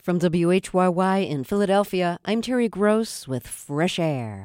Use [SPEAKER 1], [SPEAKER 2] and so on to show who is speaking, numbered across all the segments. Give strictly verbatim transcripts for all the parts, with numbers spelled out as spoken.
[SPEAKER 1] From W H Y Y in Philadelphia, I'm Terry Gross with Fresh Air.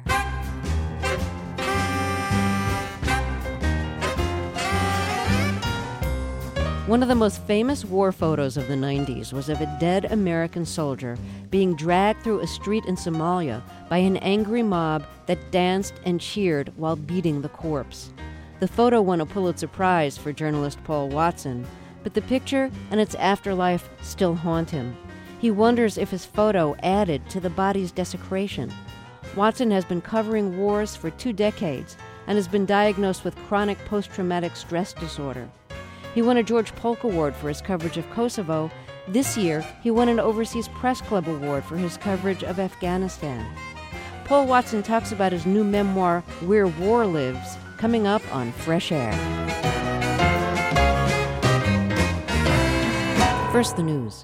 [SPEAKER 1] One of the most famous war photos of the nineties was of a dead American soldier being dragged through a street in Somalia by an angry mob that danced and cheered while beating the corpse. The photo won a Pulitzer Prize for journalist Paul Watson, but the picture and its afterlife still haunt him. He wonders if his photo added to the body's desecration. Watson has been covering wars for two decades and has been diagnosed with chronic post-traumatic stress disorder. He won a George Polk Award for his coverage of Kosovo. This year, he won an Overseas Press Club Award for his coverage of Afghanistan. Paul Watson talks about his new memoir, Where War Lives, coming up on Fresh Air. First, the news.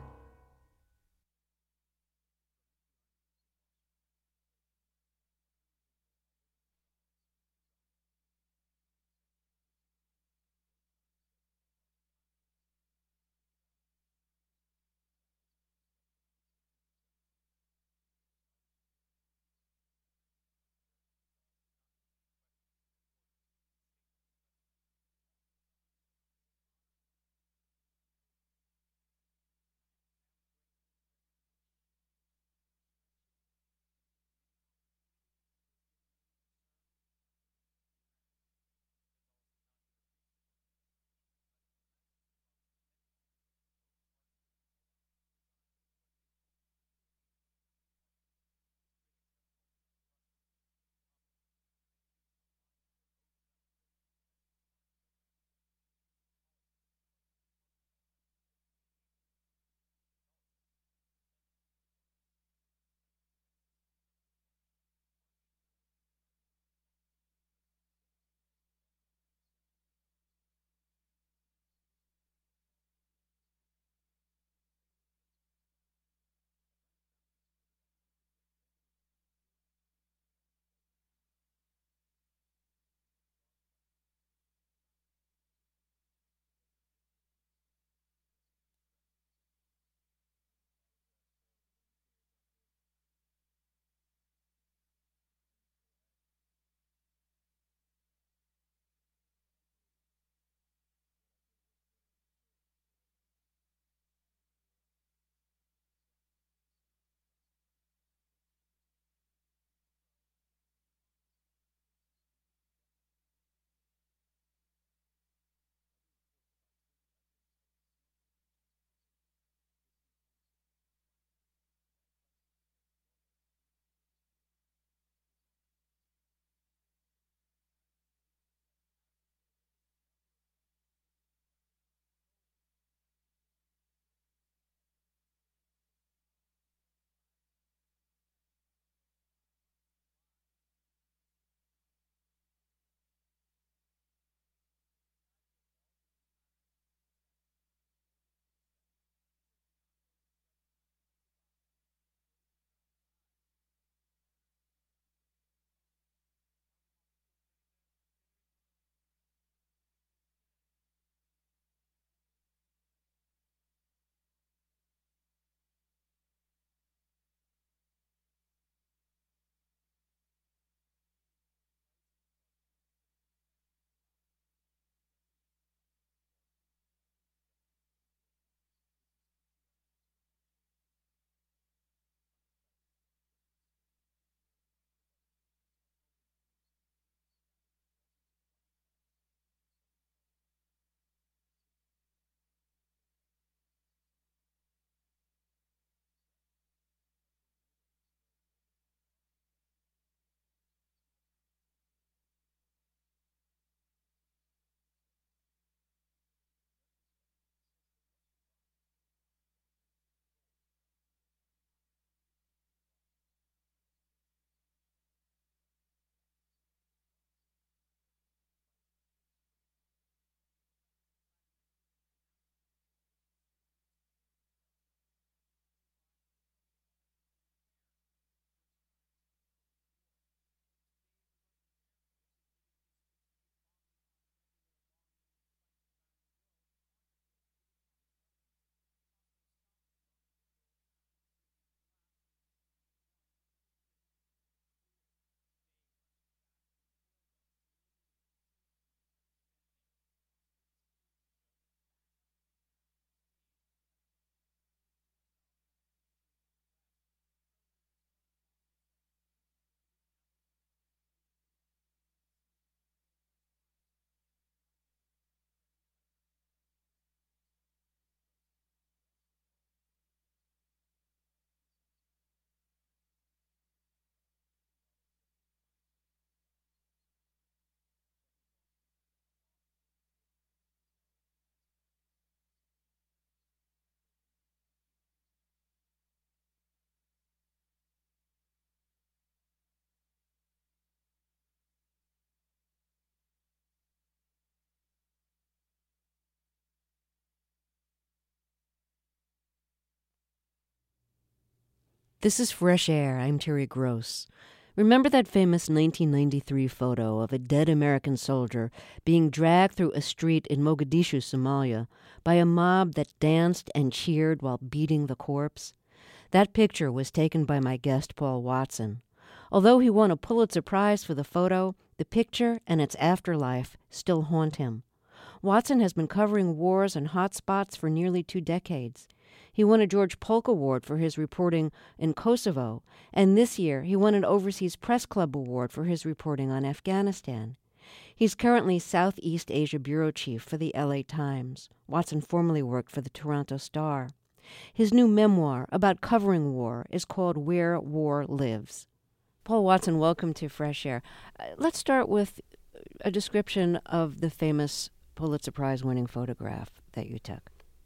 [SPEAKER 1] This is Fresh Air. I'm Terry Gross. Remember that famous nineteen ninety-three photo of a dead American soldier being dragged through a street in Mogadishu, Somalia, by a mob that danced and cheered while beating the corpse? That picture was taken by my guest, Paul Watson. Although he won a Pulitzer Prize for the photo, the picture and its afterlife still haunt him. Watson has been covering wars and hotspots for nearly two decades. He won a George Polk Award for his reporting in Kosovo, and this year he won an Overseas Press Club Award for his reporting on Afghanistan. He's currently Southeast Asia Bureau Chief for the L A Times. Watson formerly worked for the Toronto Star. His new memoir about covering war is called Where War Lives. Paul Watson, welcome to Fresh Air. Uh, let's start with a description of the famous Pulitzer Prize-winning photograph that you took.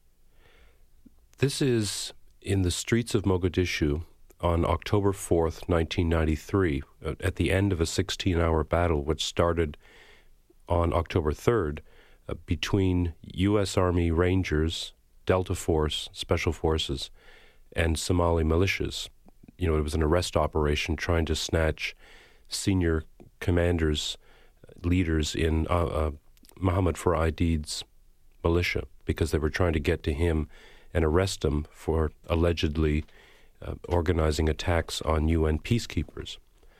[SPEAKER 2] This is in the streets of Mogadishu on October fourth, nineteen ninety-three, at the end of a sixteen-hour battle which started on October third uh, between U S Army Rangers, Delta Force, Special Forces, and Somali militias. You know, it was an arrest operation trying to snatch senior commanders, leaders in uh, uh, Mohammed Fouaid's militia because they were trying to get to him and arrest him for allegedly uh, organizing attacks on U N peacekeepers.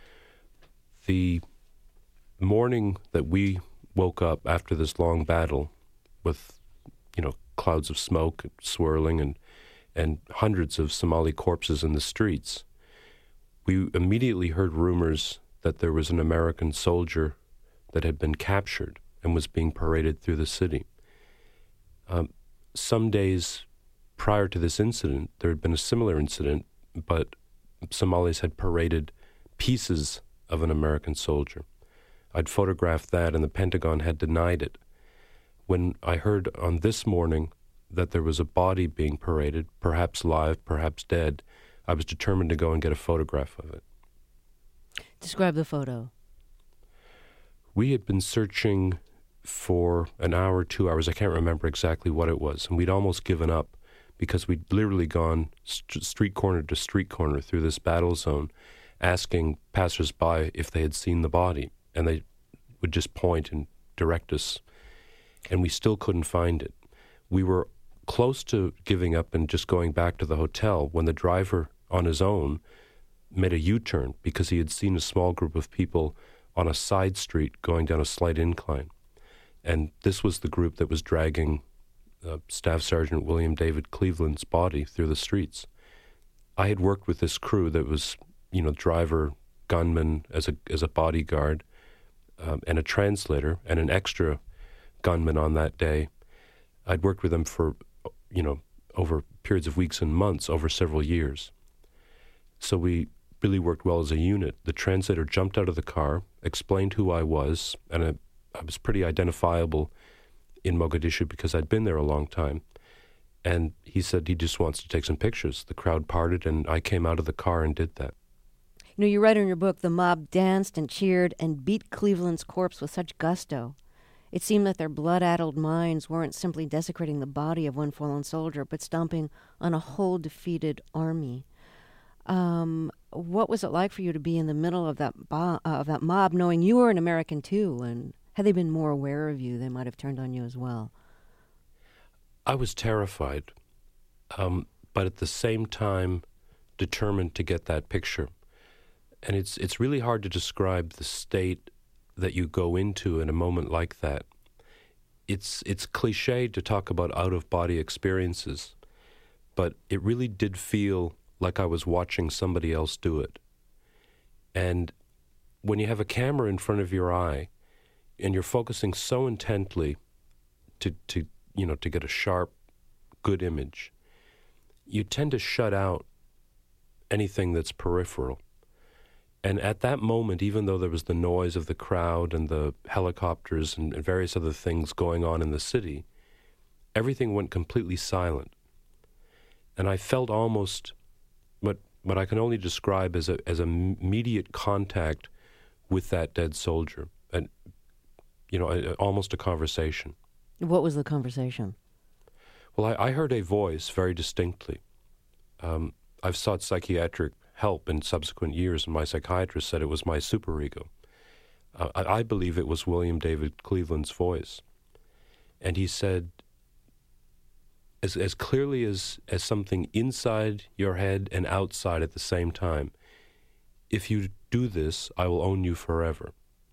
[SPEAKER 2] The morning that we woke up after this long battle with, you know, clouds of smoke swirling and, and hundreds of Somali corpses in the streets, we immediately heard rumors that there was an American soldier that had been captured and was being paraded through the city. Um, some days prior to this incident, there had been a similar incident, but Somalis had paraded pieces of an American soldier. I'd photographed that, and the Pentagon had denied it. When I heard on this morning that there was a body being paraded, perhaps live, perhaps dead, I was determined to go and get a photograph of it.
[SPEAKER 1] Describe the photo.
[SPEAKER 2] We had been searching for an hour, two hours, I can't remember exactly what it was, and we'd almost given up because we'd literally gone st- street corner to street corner through this battle zone, asking passersby if they had seen the body, and they would just point and direct us, and we still couldn't find it. We were close to giving up and just going back to the hotel when the driver on his own made a U-turn because he had seen a small group of people on a side street going down a slight incline. And this was the group that was dragging uh, Staff Sergeant William David Cleveland's body through the streets. I had worked with this crew that was, you know, driver, gunman as a as a bodyguard, um, and a translator, and an extra gunman on that day. I'd worked with them for, you know, over periods of weeks and months, over several years. So we really worked well as a unit. The translator jumped out of the car, explained who I was, and I, I was pretty identifiable in Mogadishu because I'd been there a long time. And he said he just wants to take some pictures. The crowd parted, and I came out of the car and did that.
[SPEAKER 1] You know, you write in your book, the mob danced and cheered and beat Cleveland's corpse with such gusto. It seemed that their blood-addled minds weren't simply desecrating the body of one fallen soldier, but stomping on a whole defeated army. Um, what was it like for you to be in the middle of that bo- uh, of that mob, knowing you were an American too, and had they been more aware of you, they might have turned on you as well?
[SPEAKER 2] I was terrified, um, but at the same time determined to get that picture. And it's it's really hard to describe the state that you go into in a moment like that. It's it's cliched to talk about out-of-body experiences, but it really did feel like I was watching somebody else do it. And when you have a camera in front of your eye and you're focusing so intently to, to you know, to get a sharp, good image, you tend to shut out anything that's peripheral. And at that moment, even though there was the noise of the crowd and the helicopters and, and various other things going on in the city, everything went completely silent. And I felt almost what what I can only describe as a as an immediate contact with that dead soldier, and you know, a, almost a conversation.
[SPEAKER 1] What was the conversation?
[SPEAKER 2] Well, I, I heard a voice very distinctly. Um, I've sought psychiatric help in subsequent years, and my psychiatrist said it was my superego. Uh, I, I believe it was William David Cleveland's voice. And he said, as as clearly as, as something inside your head and outside at the same time, if you do this, I will own you forever.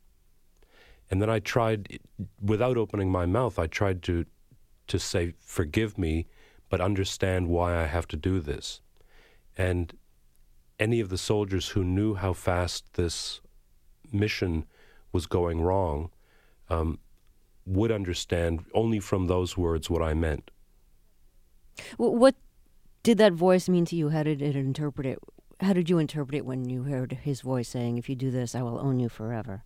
[SPEAKER 2] And then I tried, without opening my mouth, I tried to to say, forgive me, but understand why I have to do this. And any of the soldiers who knew how fast this mission was going wrong um, would understand only from those words what I meant.
[SPEAKER 1] What did that voice mean to you? How did it interpret it? How did you interpret it when you heard his voice saying, if you do this, I will own you forever?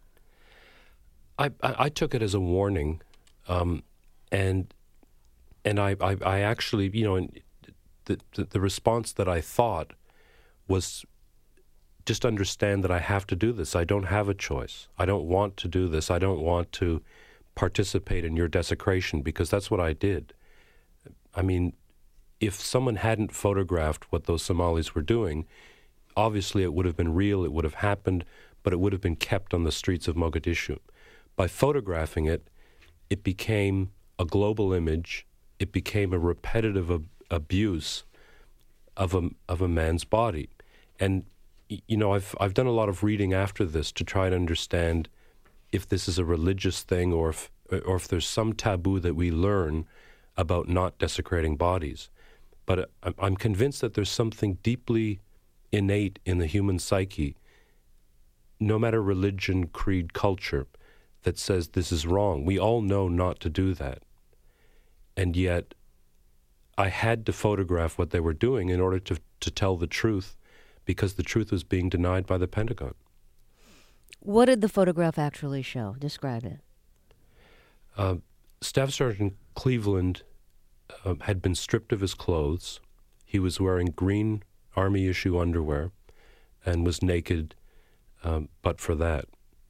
[SPEAKER 2] I, I, I took it as a warning, um, and and I, I, I actually, you know, the, the the response that I thought was just understand that I have to do this. I don't have a choice. I don't want to do this. I don't want to participate in your desecration, because that's what I did. I mean, if someone hadn't photographed what those Somalis were doing, obviously it would have been real, it would have happened, but it would have been kept on the streets of Mogadishu. By photographing it, it became a global image. It became a repetitive ab- abuse of a of a man's body. And you know, I've I've done a lot of reading after this to try to understand if this is a religious thing, or if or if there's some taboo that we learn about not desecrating bodies. But I'm convinced that there's something deeply innate in the human psyche, no matter religion, creed, culture, that says this is wrong. We all know not to do that. And yet, I had to photograph what they were doing in order to, to tell the truth, because the truth was being denied by the Pentagon.
[SPEAKER 1] What did the photograph actually show? Describe it.
[SPEAKER 2] Uh, Staff Sergeant Cleveland uh, had been stripped of his clothes. He was wearing green Army issue underwear and was naked um, but for that.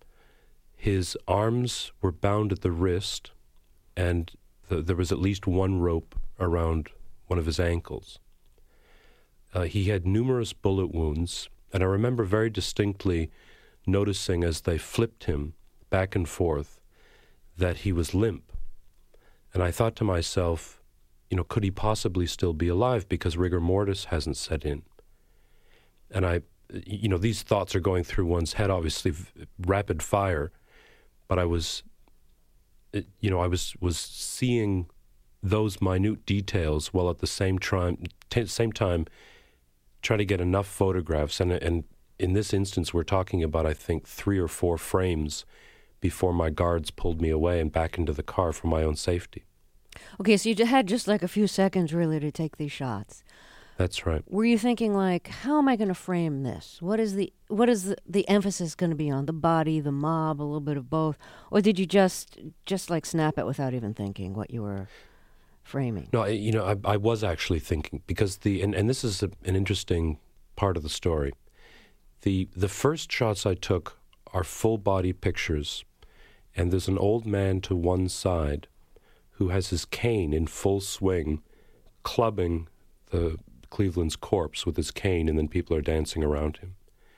[SPEAKER 2] His arms were bound at the wrist, and th- there was at least one rope around one of his ankles. Uh, he had numerous bullet wounds, and I remember very distinctly noticing as they flipped him back and forth that he was limp. And I thought to myself, you know, could he possibly still be alive, because rigor mortis hasn't set in? And I, you know, these thoughts are going through one's head, obviously v- rapid fire, but I was, you know, I was, was seeing those minute details while at the same time, t- same time trying to get enough photographs. And, and in this instance, we're talking about, I think, three or four frames before my guards pulled me away and back into the car for my own safety.
[SPEAKER 1] Okay, so you had just like a few seconds really to take these shots.
[SPEAKER 2] That's right.
[SPEAKER 1] Were you thinking like, how am I going to frame this? What is the what is the, the emphasis going to be on? The body, the mob, a little bit of both? Or did you just just like snap it without even thinking what you were framing?
[SPEAKER 2] No, I, you know, I, I was actually thinking, because the and, and this is a, an interesting part of the story. The the first shots I took are full body pictures, and there's an old man to one side who has his cane in full swing, clubbing the Cleveland's corpse with his cane, and then people are dancing around him.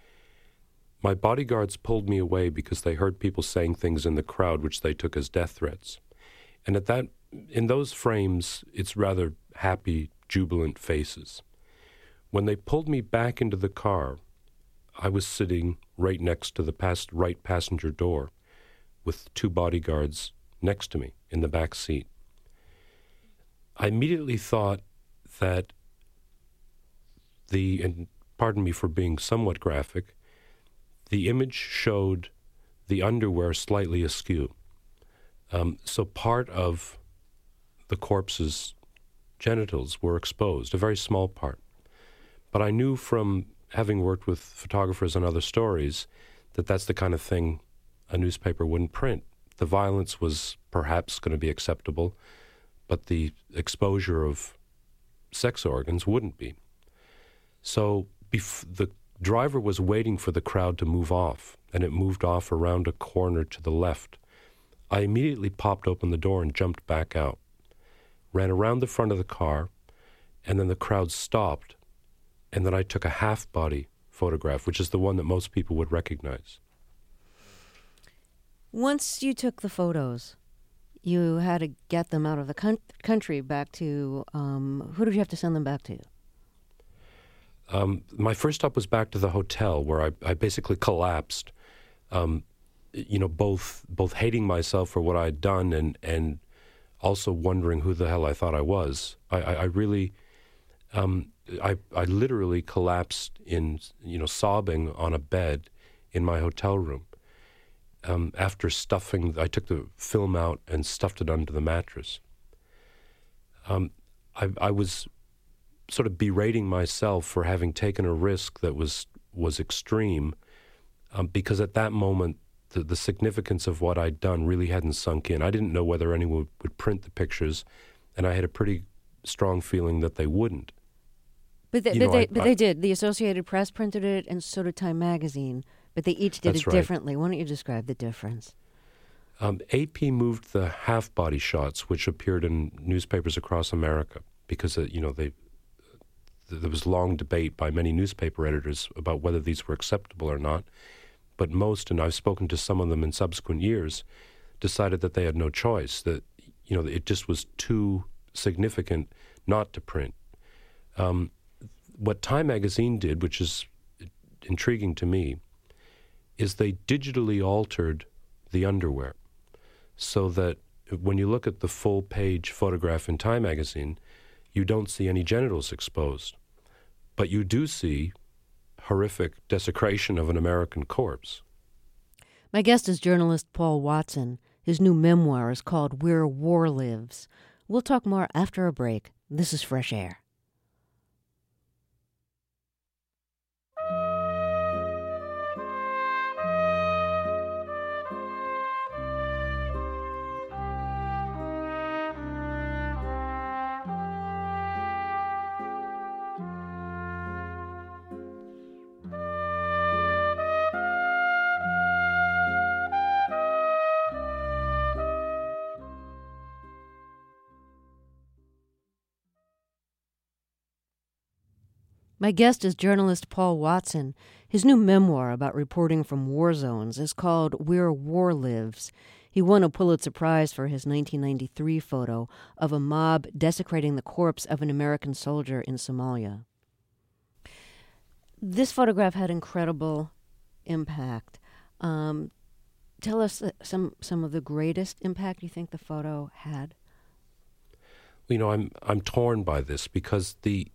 [SPEAKER 2] My bodyguards pulled me away because they heard people saying things in the crowd which they took as death threats. And at that, in those frames, it's rather happy, jubilant faces. When they pulled me back into the car, I was sitting right next to the past, right passenger door with two bodyguards next to me in the back seat. I immediately thought that the, and pardon me for being somewhat graphic, the image showed the underwear slightly askew. Um, so part of the corpse's genitals were exposed, a very small part. But I knew from having worked with photographers on other stories that that's the kind of thing a newspaper wouldn't print. The violence was perhaps going to be acceptable, but the exposure of sex organs wouldn't be. So bef- the driver was waiting for the crowd to move off, and it moved off around a corner to the left. I immediately popped open the door and jumped back out, ran around the front of the car, and then the crowd stopped, and then I took a half-body photograph, which is the one that most people would recognize.
[SPEAKER 1] Once you took the photos, you had to get them out of the con- country back to, um, who did you have to send them back to?
[SPEAKER 2] Um, my first stop was back to the hotel, where I, I basically collapsed, um, you know, both both hating myself for what I'd done and, and also wondering who the hell I thought I was. I, I, I really, um, I, I literally collapsed in, you know, sobbing on a bed in my hotel room. Um, after stuffing, I took the film out and stuffed it under the mattress. Um, I, I was sort of berating myself for having taken a risk that was was extreme, um, because at that moment, the, the significance of what I'd done really hadn't sunk in. I didn't know whether anyone would, would print the pictures, and I had a pretty strong feeling that they wouldn't.
[SPEAKER 1] But, they,
[SPEAKER 2] You
[SPEAKER 1] but,
[SPEAKER 2] know,
[SPEAKER 1] they,
[SPEAKER 2] I-
[SPEAKER 1] but
[SPEAKER 2] I-
[SPEAKER 1] they did. The Associated Press printed it, and so did Time Magazine. But they each did
[SPEAKER 2] That's
[SPEAKER 1] it
[SPEAKER 2] right.
[SPEAKER 1] differently. Why don't you describe the difference?
[SPEAKER 2] Um, A P moved the half-body shots, which appeared in newspapers across America, because uh, you know they th- there was long debate by many newspaper editors about whether these were acceptable or not. But most, and I've spoken to some of them in subsequent years, decided that they had no choice. That you know it just was too significant not to print. Um, what Time Magazine did, which is intriguing to me, is they digitally altered the underwear so that when you look at the full-page photograph in Time Magazine, you don't see any genitals exposed, but you do see horrific desecration of an American corpse.
[SPEAKER 1] My guest is journalist Paul Watson. His new memoir is called Where War Lives. We'll talk more after a break. This is Fresh Air. My guest is journalist Paul Watson. His new memoir about reporting from war zones is called Where War Lives. He won a Pulitzer Prize for his nineteen ninety-three photo of a mob desecrating the corpse of an American soldier in Somalia. This photograph had incredible impact. Um, tell us some some of the greatest impact you think the photo had.
[SPEAKER 2] You know, I'm I'm torn by this because the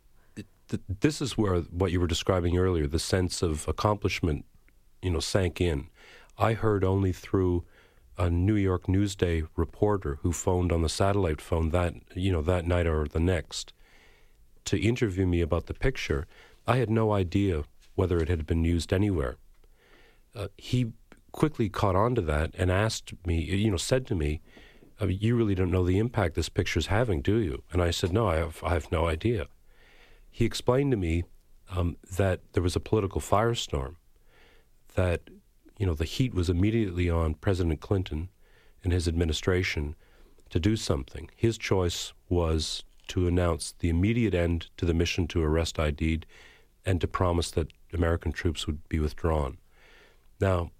[SPEAKER 2] this is where what you were describing earlier, the sense of accomplishment, you know, sank in. I heard only through a New York Newsday reporter who phoned on the satellite phone that, you know, that night or the next to interview me about the picture. I had no idea whether it had been used anywhere. Uh, he quickly caught on to that and asked me, you know, said to me, I mean, you really don't know the impact this picture's having, do you? And I said, no, I have, I have no idea. He explained to me um, that there was a political firestorm, that, you know, the heat was immediately on President Clinton and his administration to do something. His choice was to announce the immediate end to the mission to arrest Aidid and to promise that American troops would be withdrawn. Now,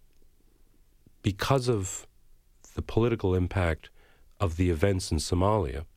[SPEAKER 2] because of the political impact of the events in Somalia,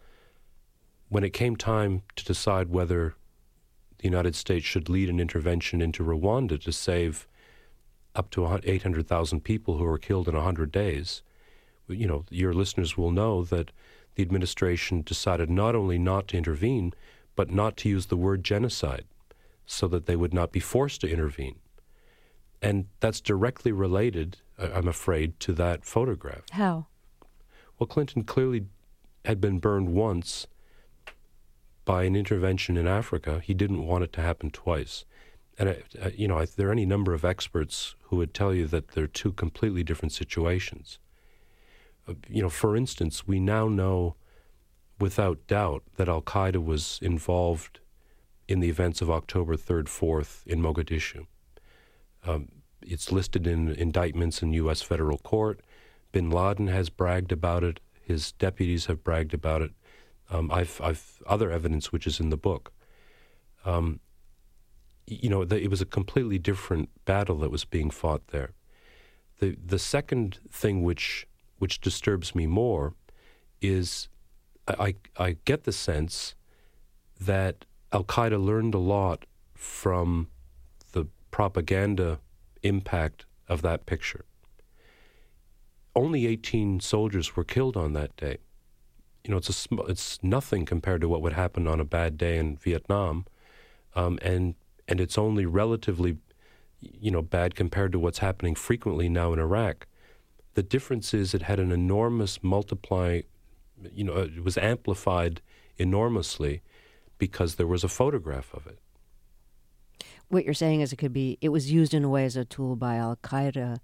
[SPEAKER 2] when it came time to decide whether the United States should lead an intervention into Rwanda to save up to eight hundred thousand people who were killed in one hundred days, you know, your listeners will know that the administration decided not only not to intervene, but not to use the word genocide so that they would not be forced to intervene. And that's directly related, I'm afraid, to that photograph.
[SPEAKER 1] How?
[SPEAKER 2] Well, Clinton clearly had been burned once by an intervention in Africa. He didn't want it to happen twice. And, uh, you know, there are any number of experts who would tell you that they're two completely different situations. Uh, you know, for instance, we now know without doubt that al-Qaeda was involved in the events of October third, fourth in Mogadishu. Um, it's listed in indictments in U S federal court. Bin Laden has bragged about it. His deputies have bragged about it. Um, I've, I've other evidence which is in the book. Um, you know, the, it was a completely different battle that was being fought there. The the second thing which which disturbs me more is I, I get the sense that Al-Qaeda learned a lot from the propaganda impact of that picture. Only eighteen soldiers were killed on that day. You know, it's a sm- it's nothing compared to what would happen on a bad day in Vietnam, um, and and it's only relatively, you know, bad compared to what's happening frequently now in Iraq. The difference is it had an enormous multiply, you know, it was amplified enormously because there was a photograph of it.
[SPEAKER 1] What you're saying is it could be, it was used in a way as a tool by Al-Qaeda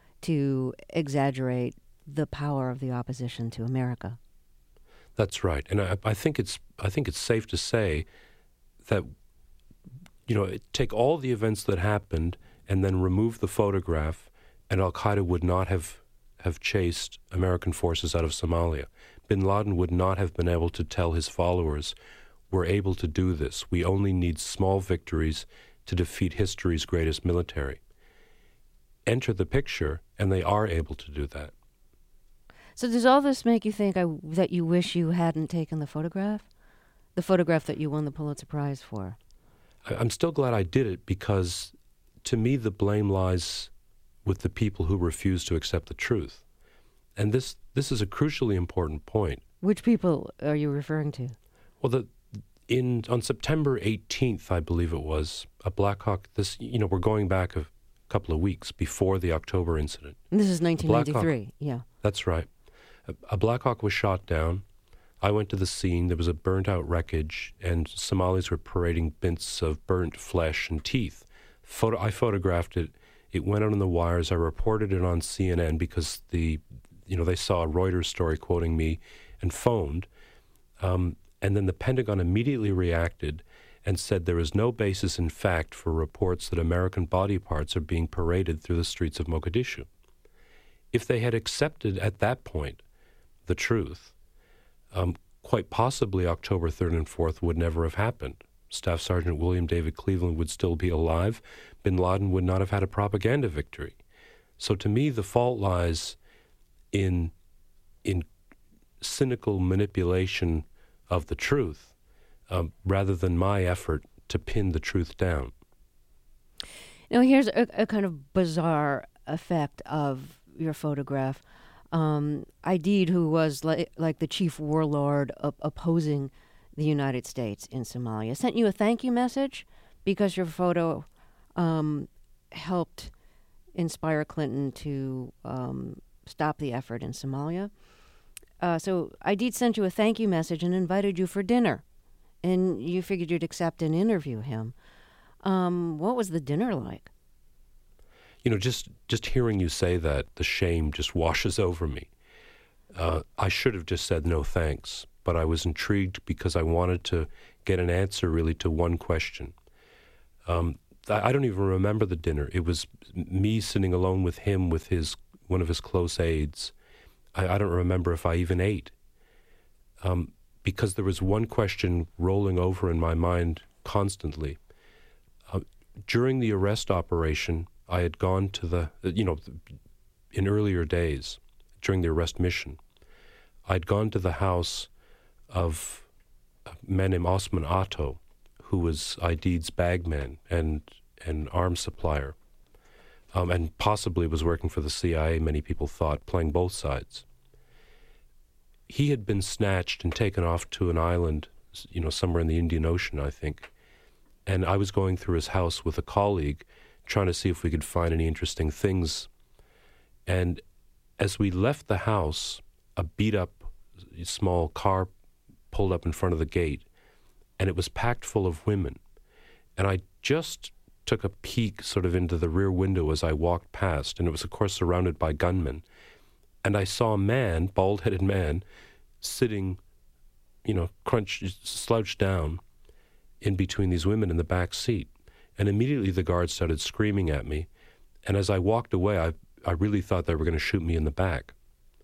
[SPEAKER 1] to exaggerate the power of the opposition to America.
[SPEAKER 2] That's right, and I, I think it's I think it's safe to say that, you know, take all the events that happened and then remove the photograph, and Al-Qaeda would not have, have chased American forces out of Somalia. Bin Laden would not have been able to tell his followers, we're able to do this. We only need small victories to defeat history's greatest military. Enter the picture, and they are able to do that.
[SPEAKER 1] So does all this make you think I, that you wish you hadn't taken the photograph? The photograph that you won the Pulitzer Prize for?
[SPEAKER 2] I, I'm still glad I did it because, to me, the blame lies with the people who refuse to accept the truth. And this this is a crucially important point.
[SPEAKER 1] Which people are you referring to?
[SPEAKER 2] Well, the in on September eighteenth, I believe it was, a Black Hawk, this, you know, we're going back a couple of weeks before the October incident.
[SPEAKER 1] And this is nineteen ninety-three, yeah.
[SPEAKER 2] That's right. A, a Black Hawk was shot down. I went to the scene. There was a burnt-out wreckage, and Somalis were parading bits of burnt flesh and teeth. Photo, I photographed it. It went out on the wires. I reported it on C N N because the, you know, they saw a Reuters story quoting me and phoned. Um, and then the Pentagon immediately reacted and said there is no basis in fact for reports that American body parts are being paraded through the streets of Mogadishu. If they had accepted at that point the truth, um, quite possibly October third and fourth would never have happened. Staff Sergeant William David Cleveland would still be alive. Bin Laden would not have had a propaganda victory. So to me, the fault lies in in cynical manipulation of the truth, um, rather than my effort to pin the truth down.
[SPEAKER 1] Now, here's a, a kind of bizarre effect of your photograph. Um, Aidid, who was li- like the chief warlord op- opposing the United States in Somalia, sent you a thank you message because your photo um, helped inspire Clinton to um, stop the effort in Somalia. Uh, so Aidid sent you a thank you message and invited you for dinner, and you figured you'd accept and interview him. Um, what was the dinner like?
[SPEAKER 2] You know, just, just hearing you say that, the shame just washes over me. Uh, I should have just said no thanks, but I was intrigued because I wanted to get an answer really to one question. Um, I, I don't even remember the dinner. It was me sitting alone with him with his one of his close aides. I, I don't remember if I even ate, um, because there was one question rolling over in my mind constantly. Uh, during the arrest operation, I had gone to the, you know, in earlier days, during the arrest mission, I'd gone to the house of a man named Osman Atto, who was Aidid's bagman and an arms supplier, um, and possibly was working for the C I A, many people thought, playing both sides. He had been snatched and taken off to an island, you know, somewhere in the Indian Ocean, I think, and I was going through his house with a colleague trying to see if we could find any interesting things. And as we left the house, a beat-up small car pulled up in front of the gate, and it was packed full of women. And I just took a peek sort of into the rear window as I walked past, and it was, of course, surrounded by gunmen. And I saw a man, bald-headed man, sitting, you know, crunched, slouched down in between these women in the back seat. And immediately the guards started screaming at me. And as I walked away, I, I really thought they were going to shoot me in the back.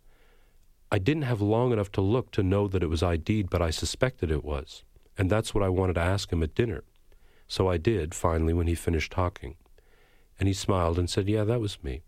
[SPEAKER 2] I didn't have long enough to look to know that it was Aidid, but I suspected it was. And that's what I wanted to ask him at dinner. So I did, finally, when he finished talking. And he smiled and said, yeah, that was me.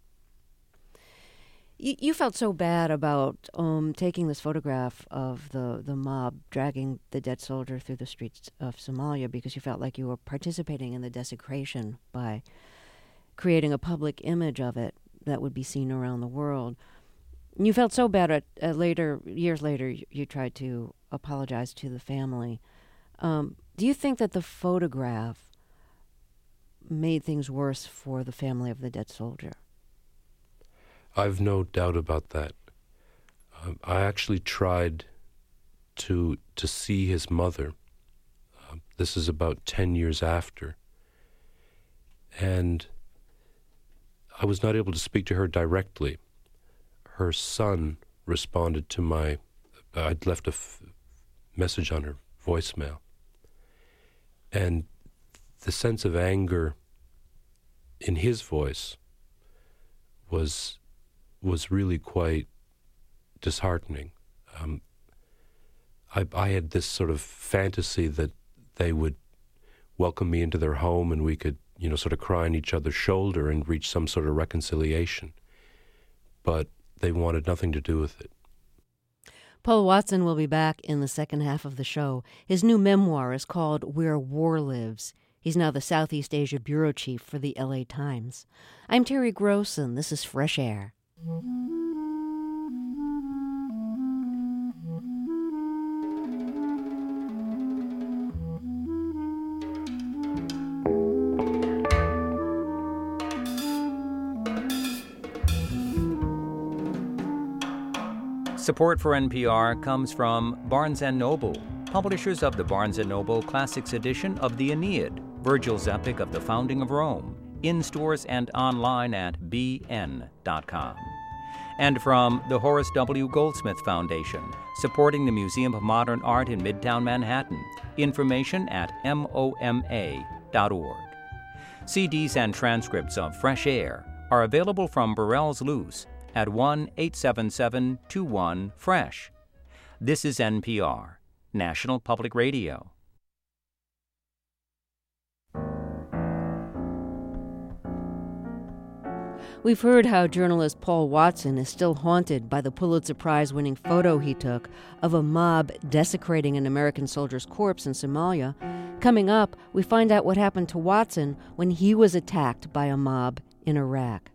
[SPEAKER 1] You, you felt so bad about um, taking this photograph of the, the mob dragging the dead soldier through the streets of Somalia because you felt like you were participating in the desecration by creating a public image of it that would be seen around the world. You felt so bad at, at later, years later, you, you tried to apologize to the family. Um, do you think that the photograph made things worse for the family of the dead soldier?
[SPEAKER 2] I've no doubt about that. Um, I actually tried to to see his mother. Uh, this is about ten years after. And I was not able to speak to her directly. Her son responded to my, I'd left a f- message on her voicemail. And the sense of anger in his voice was was really quite disheartening. Um, I, I had this sort of fantasy that they would welcome me into their home and we could, you know, sort of cry on each other's shoulder and reach some sort of reconciliation. But they wanted nothing to do with it.
[SPEAKER 1] Paul Watson will be back in the second half of the show. His new memoir is called Where War Lives. He's now the Southeast Asia bureau chief for the L A Times. I'm Terry Gross, and this is Fresh Air.
[SPEAKER 3] Support for N P R comes from Barnes and Noble, publishers of the Barnes and Noble Classics edition of the Aeneid, Virgil's epic of the founding of Rome, in stores and online at b n dot com. And from the Horace W. Goldsmith Foundation, supporting the Museum of Modern Art in Midtown Manhattan. Information at m o m a dot org. C Ds and transcripts of Fresh Air are available from Burrell's Loose at one eight seven seven two one fresh. This is N P R, National Public Radio.
[SPEAKER 1] We've heard how journalist Paul Watson is still haunted by the Pulitzer Prize-winning photo he took of a mob desecrating an American soldier's corpse in Somalia. Coming up, we find out what happened to Watson when he was attacked by a mob in Iraq.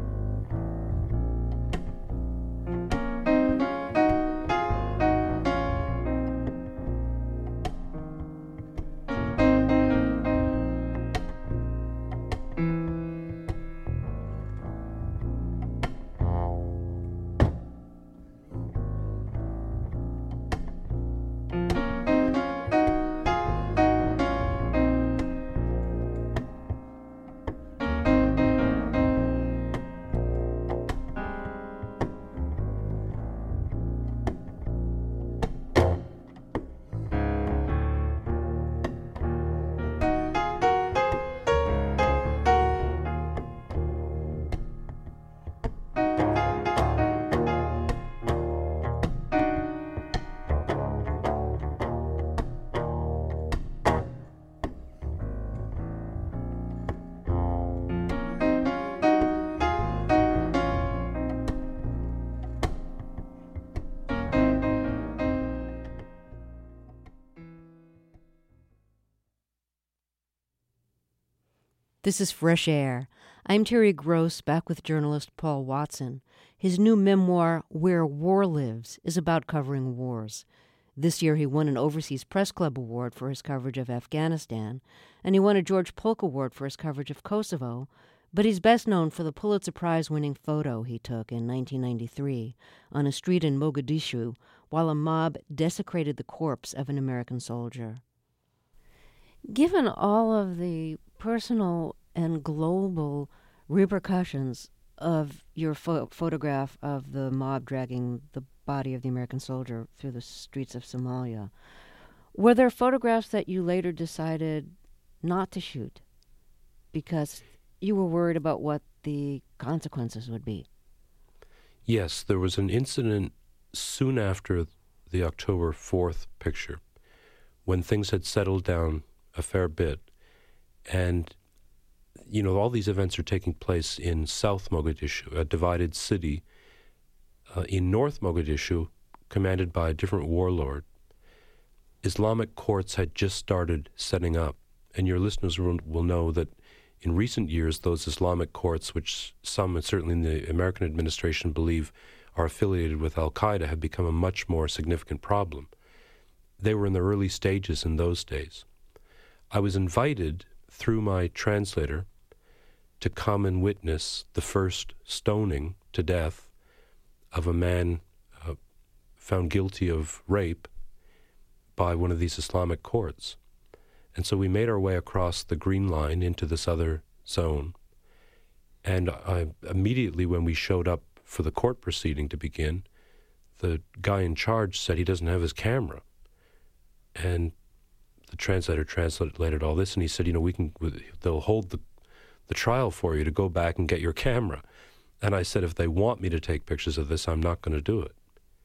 [SPEAKER 1] This is Fresh Air. I'm Terry Gross, back with journalist Paul Watson. His new memoir, Where War Lives, is about covering wars. This year he won an Overseas Press Club Award for his coverage of Afghanistan, and he won a George Polk Award for his coverage of Kosovo, but he's best known for the Pulitzer Prize-winning photo he took in nineteen ninety-three on a street in Mogadishu while a mob desecrated the corpse of an American soldier. Given all of the personal and global repercussions of your pho- photograph of the mob dragging the body of the American soldier through the streets of Somalia, were there photographs that you later decided not to shoot because you were worried about what the consequences would be?
[SPEAKER 2] Yes, there was an incident soon after the October fourth picture when things had settled down a fair bit. And, you know, all these events are taking place in South Mogadishu, a divided city. Uh, in North Mogadishu, commanded by a different warlord, Islamic courts had just started setting up. And your listeners will, will know that in recent years, those Islamic courts, which some, and certainly in the American administration, believe are affiliated with al-Qaeda, have become a much more significant problem. They were in the early stages in those days. I was invited through my translator to come and witness the first stoning to death of a man uh, found guilty of rape by one of these Islamic courts. And so we made our way across the Green Line into this other zone. And I, immediately when we showed up for the court proceeding to begin, the guy in charge said he doesn't have his camera. And the translator translated all this, and he said, you know, we can, they'll hold the, the trial for you to go back and get your camera. And I said, if they want me to take pictures of this, I'm not going to do it.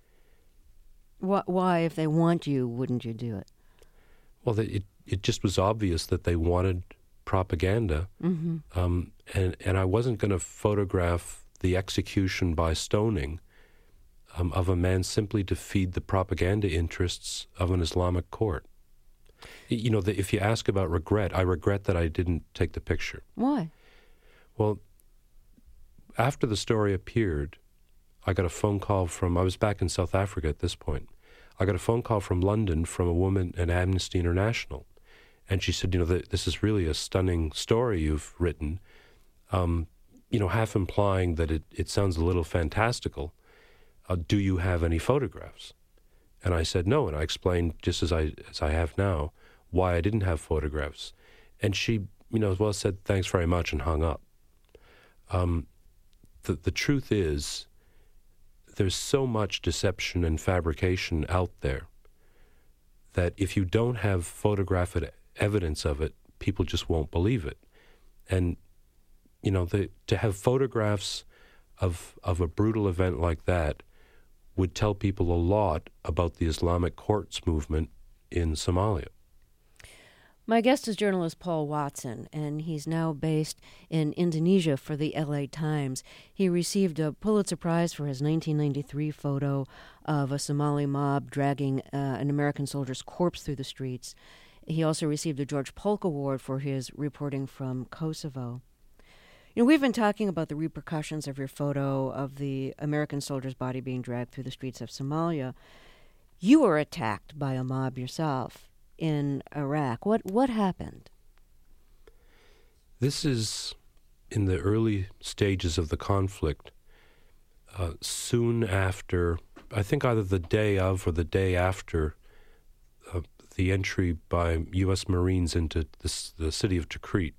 [SPEAKER 1] Why, if they want you, wouldn't you do it?
[SPEAKER 2] Well, the, it it just was obvious that they wanted propaganda, mm-hmm. um, and and I wasn't going to photograph the execution by stoning um, of a man simply to feed the propaganda interests of an Islamic court. You know, the, if you ask about regret, I regret that I didn't take the picture.
[SPEAKER 1] Why?
[SPEAKER 2] Well, after the story appeared, I got a phone call from, I was back in South Africa at this point. I got a phone call from London from a woman at Amnesty International. And she said, you know, this is really a stunning story you've written, um, you know, half implying that it, it sounds a little fantastical. Uh, do you have any photographs? And I said no, and I explained, just as I as I have now, why I didn't have photographs. And she, you know, as well said, thanks very much, and hung up. Um, the, the truth is, there's so much deception and fabrication out there that if you don't have photographic evidence of it, people just won't believe it. And, you know, the, to have photographs of of a brutal event like that would tell people a lot about the Islamic courts movement in Somalia.
[SPEAKER 1] My guest is journalist Paul Watson, and he's now based in Indonesia for the L A Times. He received a Pulitzer Prize for his nineteen ninety-three photo of a Somali mob dragging uh, an American soldier's corpse through the streets. He also received a George Polk Award for his reporting from Kosovo. You know, we've been talking about the repercussions of your photo of the American soldier's body being dragged through the streets of Somalia. You were attacked by a mob yourself in Iraq. What what happened?
[SPEAKER 2] This is in the early stages of the conflict. Uh, soon after, I think either the day of or the day after uh, the entry by U S Marines into this, the city of Tikrit.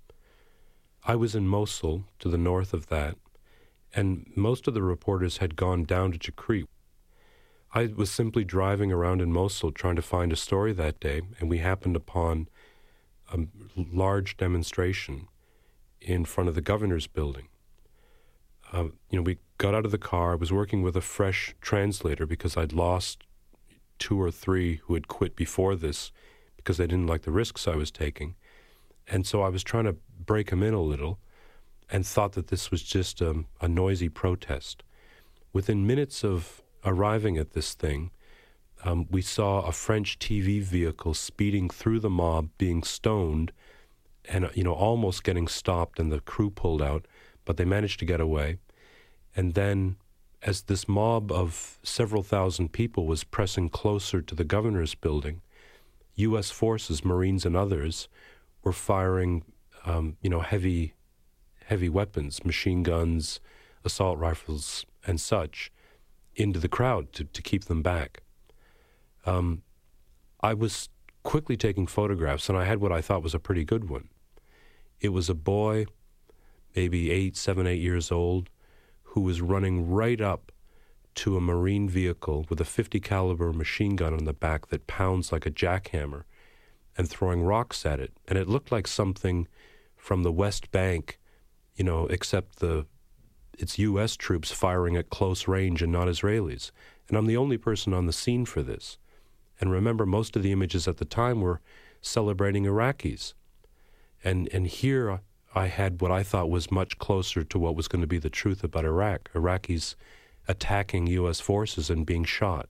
[SPEAKER 2] I was in Mosul, to the north of that, and most of the reporters had gone down to Tikrit. I was simply driving around in Mosul trying to find a story that day, and we happened upon a large demonstration in front of the governor's building. Uh, you know, we got out of the car. I was working with a fresh translator because I'd lost two or three who had quit before this because they didn't like the risks I was taking. And so I was trying to break them in a little and thought that this was just a, a noisy protest. Within minutes of arriving at this thing, um, we saw a French T V vehicle speeding through the mob, being stoned, and, you know, almost getting stopped, and the crew pulled out, but they managed to get away. And then, as this mob of several thousand people was pressing closer to the governor's building, U S forces, Marines and others, were firing, um, you know, heavy, heavy weapons, machine guns, assault rifles, and such, into the crowd to, to keep them back. Um, I was quickly taking photographs, and I had what I thought was a pretty good one. It was a boy, maybe eight, seven, eight years old, who was running right up to a Marine vehicle with a fifty caliber machine gun on the back that pounds like a jackhammer, and throwing rocks at it. And it looked like something from the West Bank, you know, except the it's U S troops firing at close range and not Israelis. And I'm the only person on the scene for this. And remember, most of the images at the time were celebrating Iraqis. And and here I had what I thought was much closer to what was going to be the truth about Iraq. Iraqis attacking U S forces and being shot.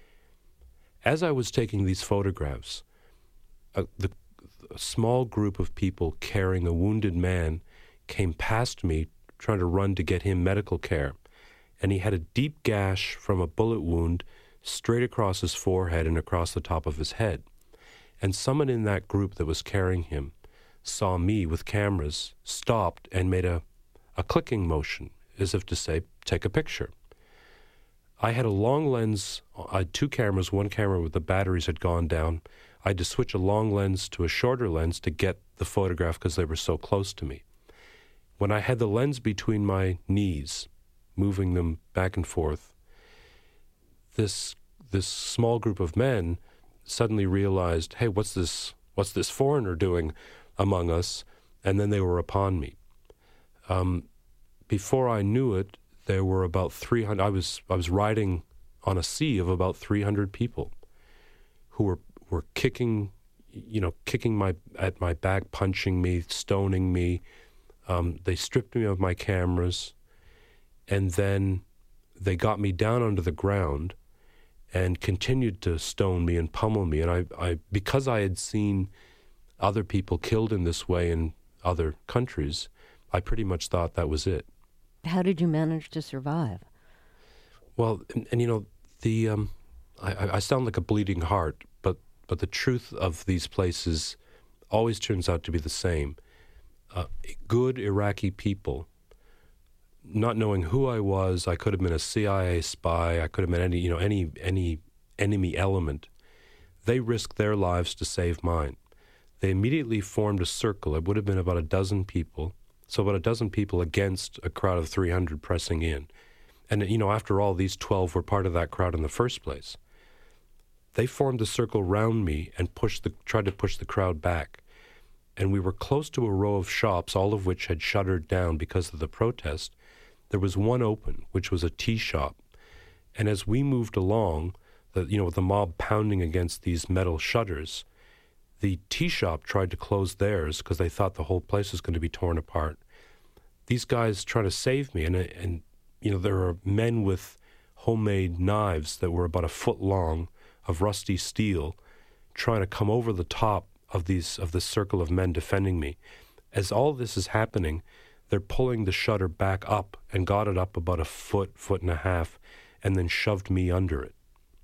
[SPEAKER 2] As I was taking these photographs, a, the, a small group of people carrying a wounded man came past me, trying to run to get him medical care. And he had a deep gash from a bullet wound straight across his forehead and across the top of his head. And someone in that group that was carrying him saw me with cameras, stopped, and made a, a clicking motion, as if to say, take a picture. I had a long lens. I had two cameras. One camera with the batteries had gone down. I had to switch a long lens to a shorter lens to get the photograph because they were so close to me. When I had the lens between my knees, moving them back and forth, this this small group of men suddenly realized, hey, what's this what's this foreigner doing among us? And then they were upon me. Um, before I knew it, there were about three hundred. I was I was riding on a sea of about three hundred people who were were kicking, you know, kicking my at my back, punching me, stoning me. Um, they stripped me of my cameras, and then they got me down onto the ground and continued to stone me and pummel me. And I, I because I had seen other people killed in this way in other countries, I pretty much thought that was it.
[SPEAKER 1] How did you manage to survive?
[SPEAKER 2] Well, and, and you know, the um, I, I sound like a bleeding heart, but but the truth of these places always turns out to be the same. Uh, good Iraqi people, not knowing who I was, I could have been a C I A spy, I could have been any you know any any enemy element. They risked their lives to save mine. They immediately formed a circle. It would have been about a dozen people. So about a dozen people against a crowd of three hundred pressing in. And, you know, after all, these twelve were part of that crowd in the first place. They formed a circle round me and pushed the, tried to push the crowd back. And we were close to a row of shops, all of which had shuttered down because of the protest. There was one open, which was a tea shop. And as we moved along, the, you know, with the mob pounding against these metal shutters, the tea shop tried to close theirs because they thought the whole place was going to be torn apart. These guys trying to save me, and, and you know, there are men with homemade knives that were about a foot long of rusty steel trying to come over the top of these of this circle of men defending me. As all this is happening, they're pulling the shutter back up and got it up about a foot, foot and a half, and then shoved me under it.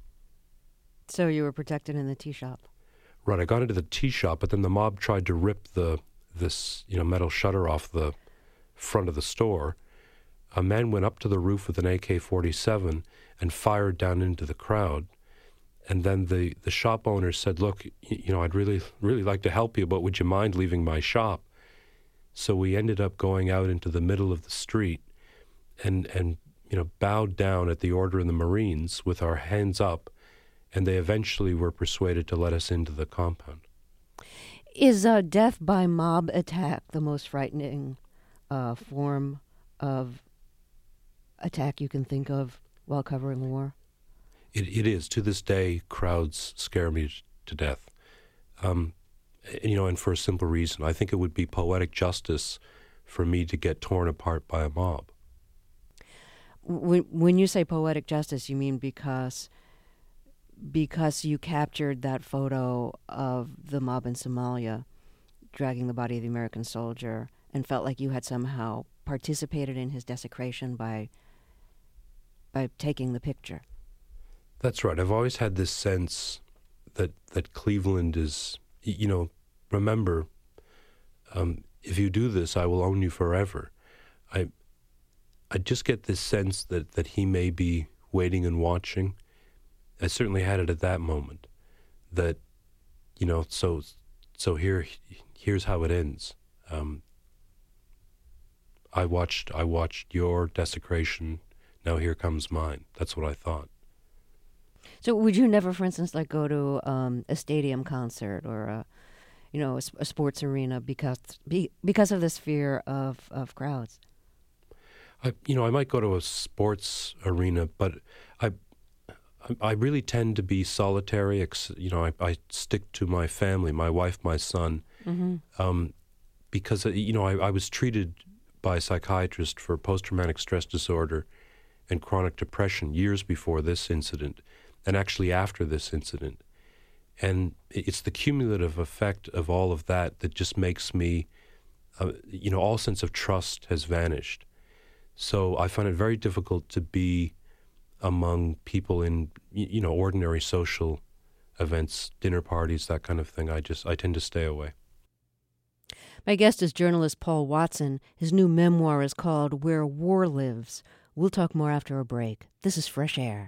[SPEAKER 1] So you were protected in the tea shop?
[SPEAKER 2] Right, I got into the tea shop, but then the mob tried to rip the this you know metal shutter off the front of the store. A man went up to the roof with an A K forty-seven and fired down into the crowd. And then the, the shop owner said, look, you know, I'd really, really like to help you, but would you mind leaving my shop? So we ended up going out into the middle of the street and, and you know, bowed down at the order of the Marines with our hands up, and they eventually were persuaded to let us into the compound.
[SPEAKER 1] Is uh, death by mob attack the most frightening uh, form of attack you can think of while covering war?
[SPEAKER 2] It, it is. To this day, crowds scare me to death. Um, and, you know, and for a simple reason. I think it would be poetic justice for me to get torn apart by a mob.
[SPEAKER 1] When, when you say poetic justice, you mean because because you captured that photo of the mob in Somalia dragging the body of the American soldier and felt like you had somehow participated in his desecration by by taking the picture.
[SPEAKER 2] That's right. I've always had this sense that, that Cleveland is, you know, remember, um, if you do this, I will own you forever. I I just get this sense that, that he may be waiting and watching. I certainly had it at that moment. That, you know, so so here here's how it ends. Um, I watched I watched your desecration. Now here comes mine. That's what I thought.
[SPEAKER 1] So would you never, for instance, like go to um, a stadium concert or a, you know, a, a sports arena because be, because of this fear of, of crowds?
[SPEAKER 2] I, you know, I might go to a sports arena, but I, I really tend to be solitary. You know, I, I stick to my family, my wife, my son.
[SPEAKER 1] Mm-hmm.
[SPEAKER 2] Um, because, uh, you know, I, I was treated by a psychiatrist for post-traumatic stress disorder and chronic depression years before this incident, and actually after this incident. And it's the cumulative effect of all of that that just makes me, uh, you know, all sense of trust has vanished. So I find it very difficult to be among people in, you know, ordinary social events, dinner parties, that kind of thing. I just, I tend to stay away.
[SPEAKER 1] My guest is journalist Paul Watson. His new memoir is called Where War Lives. We'll talk more after a break. This is Fresh Air.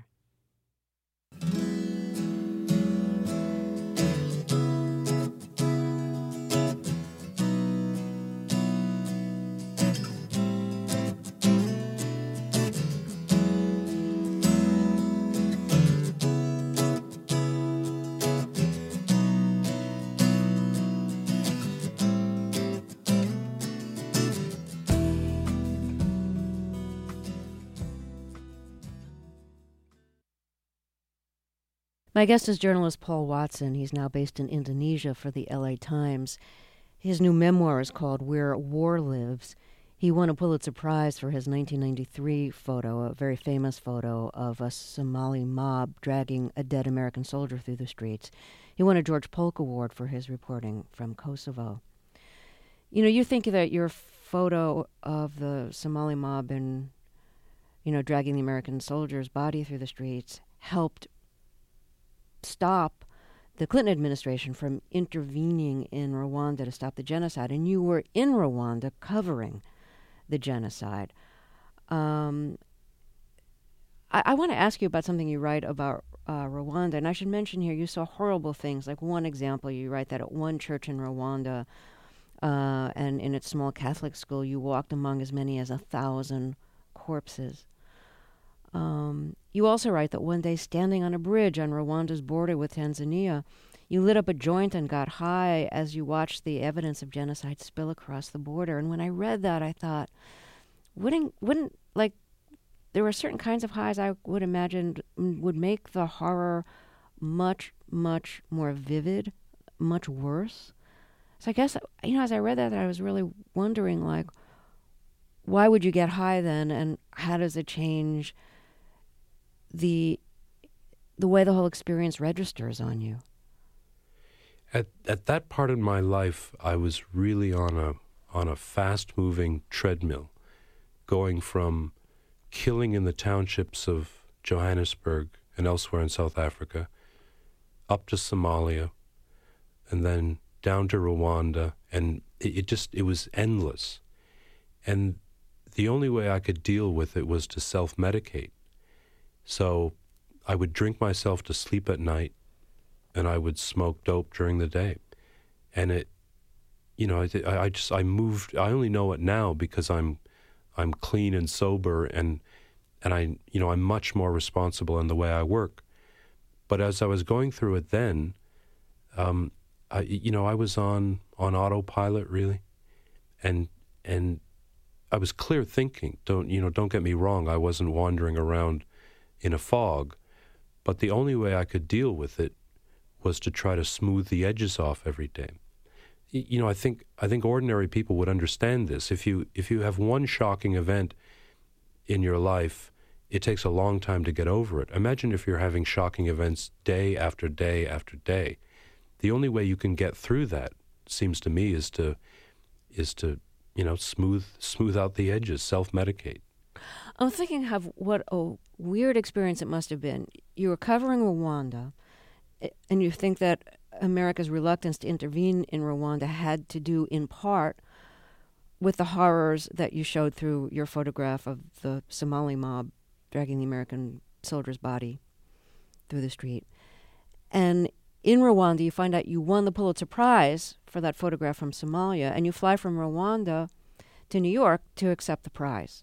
[SPEAKER 1] My guest is journalist Paul Watson. He's now based in Indonesia for the L A Times. His new memoir is called Where War Lives. He won a Pulitzer Prize for his nineteen ninety-three photo, a very famous photo of a Somali mob dragging a dead American soldier through the streets. He won a George Polk Award for his reporting from Kosovo. You know, you think that your photo of the Somali mob and, you know, dragging the American soldier's body through the streets helped stop the Clinton administration from intervening in Rwanda to stop the genocide, and you were in Rwanda covering the genocide. Um, I, I want to ask you about something you write about uh, Rwanda, and I should mention here you saw horrible things. Like one example, you write that at one church in Rwanda uh, and in its small Catholic school, you walked among as many as a thousand corpses. Um, you also write that one day, standing on a bridge on Rwanda's border with Tanzania, you lit up a joint and got high as you watched the evidence of genocide spill across the border. And when I read that, I thought, wouldn't, wouldn't like, there were certain kinds of highs I would imagine would make the horror much, much more vivid, much worse. So I guess, you know, as I read that, I was really wondering, like, why would you get high then, and how does it change the the way the whole experience registers on you?
[SPEAKER 2] At at that part of my life, I was really on a on a fast-moving treadmill, going from killing in the townships of Johannesburg and elsewhere in South Africa, up to Somalia, and then down to Rwanda, and it, it just, it was endless. And the only way I could deal with it was to self-medicate. So I would drink myself to sleep at night, and I would smoke dope during the day. And it, you know, I, I just, I moved, I only know it now because I'm, I'm clean and sober, and, and I, you know, I'm much more responsible in the way I work. But as I was going through it then, um, I, you know, I was on, on autopilot really. And, and I was clear thinking. Don't, you know, don't get me wrong. I wasn't wandering around in a fog, but the only way I could deal with it was to try to smooth the edges off every day. You know, I think I think ordinary people would understand this. If you if you have one shocking event in your life, it takes a long time to get over it. Imagine if you're having shocking events day after day after day. The only way you can get through that, seems to me, is to is to, you know, smooth smooth out the edges, self-medicate.
[SPEAKER 1] I'm thinking of what a weird experience it must have been. You were covering Rwanda, and you think that America's reluctance to intervene in Rwanda had to do in part with the horrors that you showed through your photograph of the Somali mob dragging the American soldier's body through the street. And in Rwanda, you find out you won the Pulitzer Prize for that photograph from Somalia, and you fly from Rwanda to New York to accept the prize.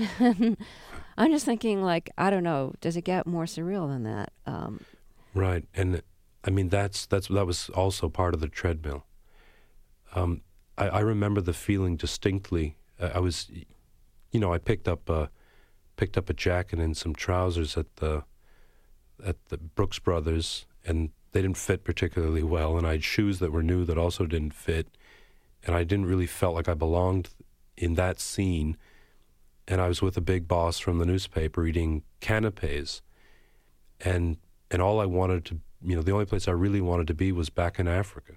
[SPEAKER 1] I'm just thinking, like, I don't know, does it get more surreal than that? Um,
[SPEAKER 2] right, and I mean that's that's that was also part of the treadmill. Um, I, I remember the feeling distinctly. Uh, I was, you know, I picked up a picked up a jacket and some trousers at the at the Brooks Brothers, and they didn't fit particularly well. And I had shoes that were new that also didn't fit. and I didn't really felt like I belonged in that scene. And I was with a big boss from the newspaper eating canapes, and and all I wanted to, you know, the only place I really wanted to be was back in Africa.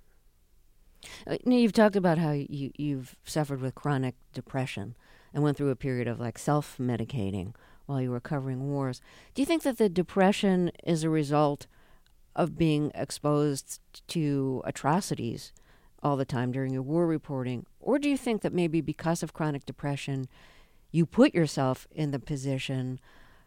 [SPEAKER 1] Uh, You've talked about how you, you've suffered with chronic depression and went through a period of like self-medicating while you were covering wars. Do you think that the depression is a result of being exposed to atrocities all the time during your war reporting? Or do you think that maybe because of chronic depression, you put yourself in the position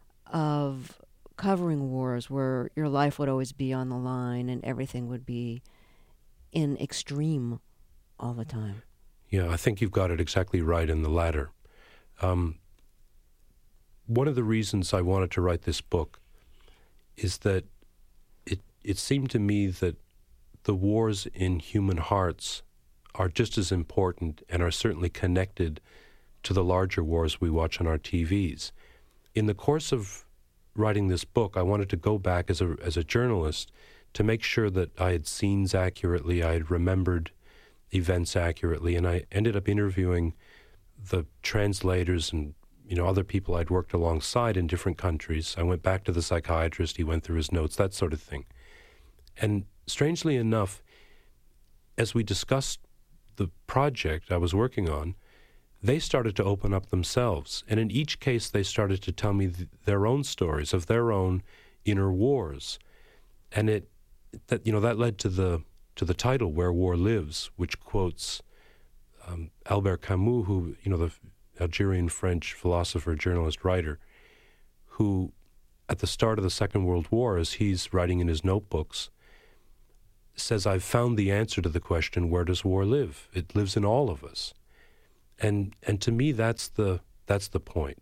[SPEAKER 1] of covering wars where your life would always be on the line and everything would be in extreme all the time?
[SPEAKER 2] Yeah, I think you've got it exactly right in the latter. Um, one of the reasons I wanted to write this book is that it it seemed to me that the wars in human hearts are just as important and are certainly connected to the larger wars we watch on our T Vs. In the course of writing this book, I wanted to go back as a as a journalist to make sure that I had scenes accurately, I had remembered events accurately, and I ended up interviewing the translators and, you know, other people I'd worked alongside in different countries. I went back to the psychiatrist, he went through his notes, that sort of thing. And strangely enough, as we discussed the project I was working on, they started to open up themselves. And in each case, they started to tell me th- their own stories of their own inner wars. And it, that you know, that led to the to the title, Where War Lives, which quotes um, Albert Camus, who, you know, the Algerian French philosopher, journalist, writer, who at the start of the Second World War, as he's writing in his notebooks, says, I've found the answer to the question, where does war live? It lives in all of us. And and to me, that's the that's the point.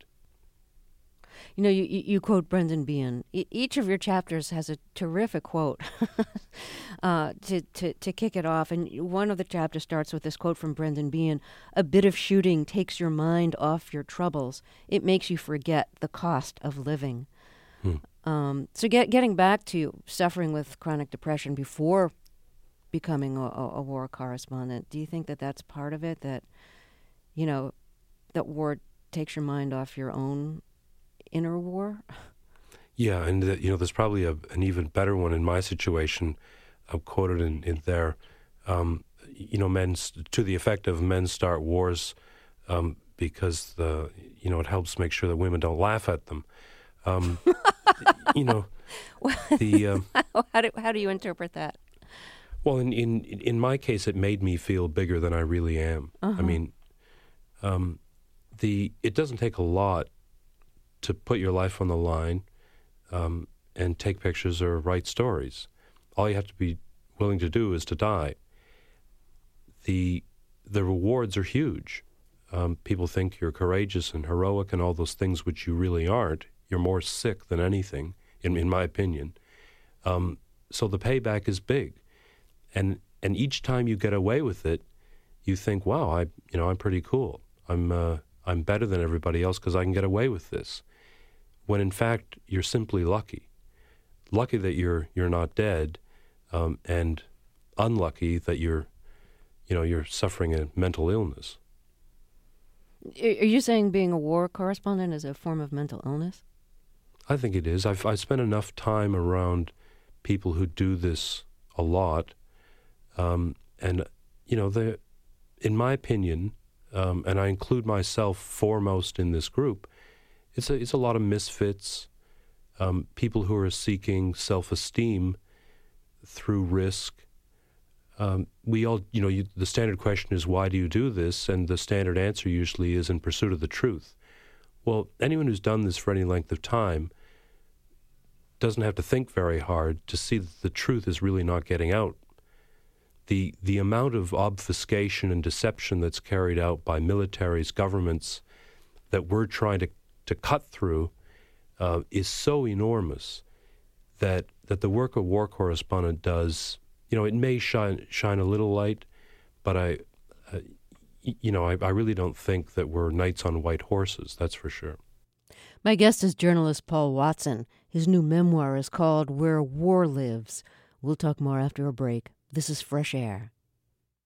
[SPEAKER 1] You know, you, you quote Brendan Behan. E- each of your chapters has a terrific quote uh, to, to, to kick it off. And one of the chapters starts with this quote from Brendan Behan: "A bit of shooting takes your mind off your troubles. It makes you forget the cost of living." Hmm. Um, so get, getting back to suffering with chronic depression before becoming a, a war correspondent, do you think that that's part of it, that, you know, that war takes your mind off your own inner war?
[SPEAKER 2] Yeah, and uh, you know, there's probably a, an even better one in my situation. I've quoted in, in there, um, you know, men to the effect of men start wars um, because the you know it helps make sure that women don't laugh at them. Um, you know, the um,
[SPEAKER 1] how do how do you interpret that?
[SPEAKER 2] Well, in in in my case, it made me feel bigger than I really am. Uh-huh. I mean, um, the it doesn't take a lot to put your life on the line um, and take pictures or write stories. All you have to be willing to do is to die. The the rewards are huge. Um, people think you're courageous and heroic and all those things, which you really aren't. You're more sick than anything, in in my opinion. Um, so the payback is big, and and each time you get away with it, you think, wow, I you know I'm pretty cool. I'm uh, I'm better than everybody else because I can get away with this. When in fact you're simply lucky, lucky that you're you're not dead, um, and unlucky that you're, you know, you're suffering a mental illness.
[SPEAKER 1] Are you saying being a war correspondent is a form of mental illness?
[SPEAKER 2] I think it is. I've I spent enough time around people who do this a lot, um, and you know, they, in my opinion, um, and I include myself foremost in this group. It's a, it's a lot of misfits, um, people who are seeking self-esteem through risk. Um, we all, you know, you, the standard question is, why do you do this? And the standard answer usually is in pursuit of the truth. Well, anyone who's done this for any length of time doesn't have to think very hard to see that the truth is really not getting out. The, the amount of obfuscation and deception that's carried out by militaries, governments, that we're trying to to cut through uh, is so enormous that that the work a war correspondent does, you know, it may shine shine a little light, but I, uh, y- you know, I, I really don't think that we're knights on white horses, that's for sure.
[SPEAKER 1] My guest is journalist Paul Watson. His new memoir is called Where War Lives. We'll talk more after a break. This is Fresh Air.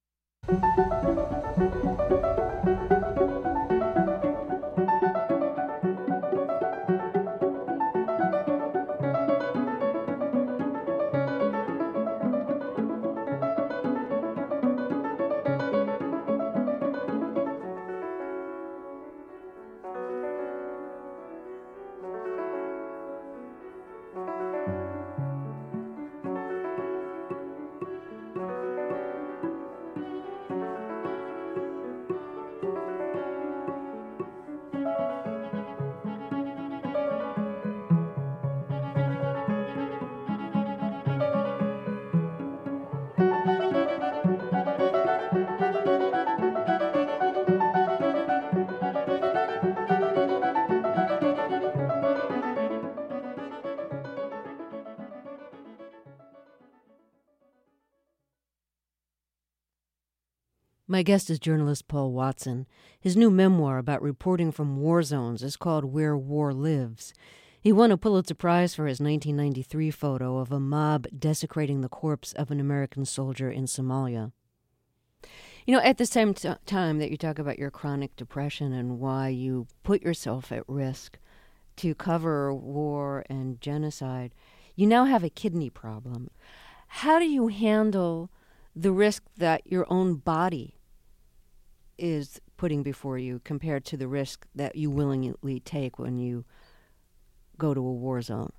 [SPEAKER 1] My guest is journalist Paul Watson. His new memoir about reporting from war zones is called Where War Lives. He won a Pulitzer Prize for his nineteen ninety-three photo of a mob desecrating the corpse of an American soldier in Somalia. You know, at the same t- time that you talk about your chronic depression and why you put yourself at risk to cover war and genocide, you now have a kidney problem. How do you handle the risk that your own body is putting before you compared to the risk that you willingly take when you go to a war zone?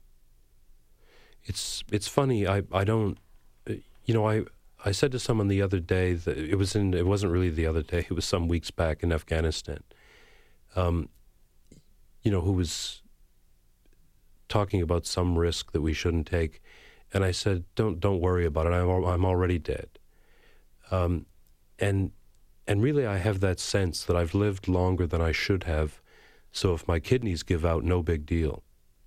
[SPEAKER 2] It's it's funny. I, I don't, you know, I I said to someone the other day that it was in it wasn't really the other day. It was some weeks back in Afghanistan. Um, you know, who was talking about some risk that we shouldn't take, and I said, don't don't worry about it. I'm I'm already dead. Um, and and really, I have that sense that I've lived longer than I should have. So if my kidneys give out, no big deal.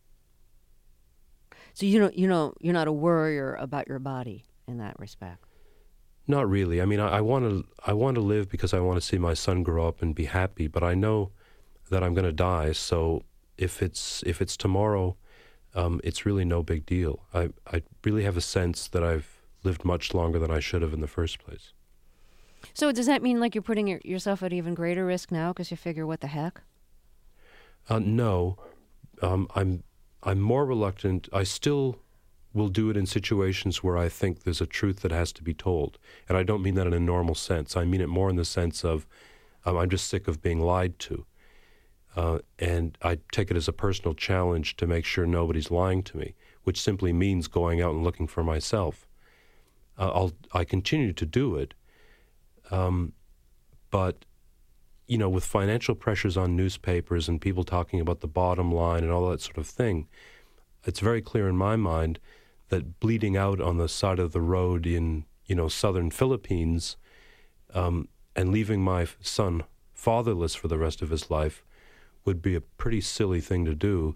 [SPEAKER 1] So you don't, you know, you're not a worrier about your body in that respect.
[SPEAKER 2] Not really. I mean, I want to I want to live because I want to see my son grow up and be happy. But I know that I'm going to die. So if it's if it's tomorrow, um, it's really no big deal. I I really have a sense that I've lived much longer than I should have in the first place.
[SPEAKER 1] So does that mean like you're putting your, yourself at even greater risk now because you figure, what the heck?
[SPEAKER 2] Uh, no, um, I'm I'm more reluctant. I still will do it in situations where I think there's a truth that has to be told. And I don't mean that in a normal sense. I mean it more in the sense of um, I'm just sick of being lied to. Uh, and I take it as a personal challenge to make sure nobody's lying to me, which simply means going out and looking for myself. Uh, I'll I continue to do it, um, but you know, with financial pressures on newspapers and people talking about the bottom line and all that sort of thing, it's very clear in my mind that bleeding out on the side of the road in, you know, southern Philippines um, and leaving my son fatherless for the rest of his life would be a pretty silly thing to do,